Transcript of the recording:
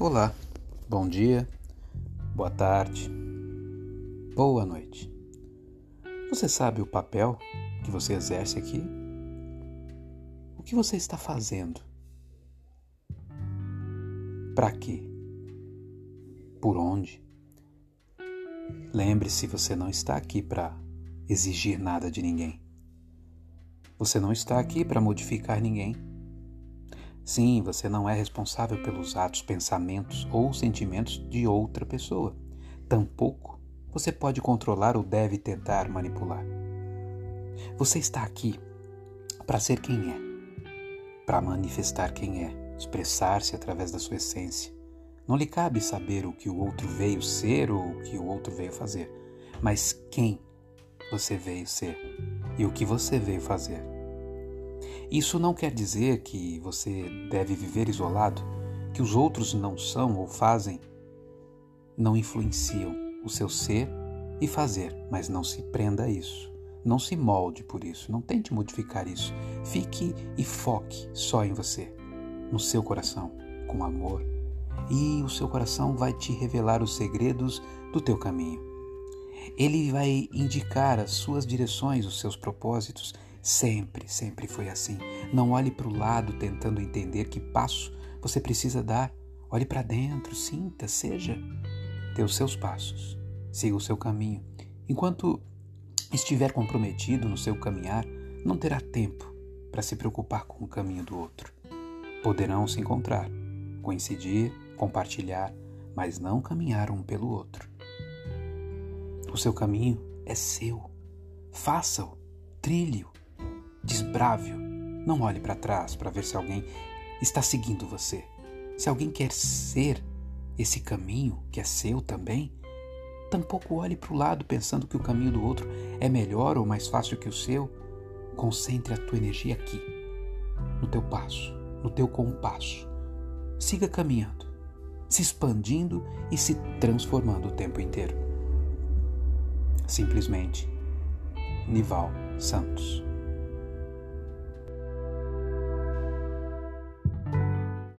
Olá, bom dia, boa tarde, boa noite. Você sabe o papel que você exerce aqui? O que você está fazendo? Para quê? Por onde? Lembre-se, você não está aqui para exigir nada de ninguém. Você não está aqui para modificar ninguém. Sim, você não é responsável pelos atos, pensamentos ou sentimentos de outra pessoa. Tampouco você pode controlar ou deve tentar manipular. Você está aqui para ser quem é, para manifestar quem é, expressar-se através da sua essência. Não lhe cabe saber o que o outro veio ser ou o que o outro veio fazer, mas quem você veio ser e o que você veio fazer. Isso não quer dizer que você deve viver isolado, que os outros não são ou fazem, não influenciam o seu ser e fazer, mas não se prenda a isso. Não se molde por isso, não tente modificar isso. Fique e foque só em você, no seu coração, com amor. E o seu coração vai te revelar os segredos do teu caminho. Ele vai indicar as suas direções, os seus propósitos. Sempre foi assim. Não olhe para o lado tentando entender que passo você precisa dar. Olhe para dentro, sinta, seja. Dê os seus passos, siga o seu caminho. Enquanto estiver comprometido no seu caminhar, não terá tempo para se preocupar com o caminho do outro. Poderão se encontrar, coincidir, compartilhar, mas não caminhar um pelo outro. O seu caminho é seu. Faça-o, trilhe-o, desbrave-o. Não olhe para trás para ver se alguém está seguindo você. Se alguém quer ser esse caminho que é seu também, tampouco olhe para o lado pensando que o caminho do outro é melhor ou mais fácil que o seu. Concentre a tua energia aqui, no teu passo, no teu compasso. Siga caminhando, se expandindo e se transformando o tempo inteiro. Simplesmente, Nival Santos.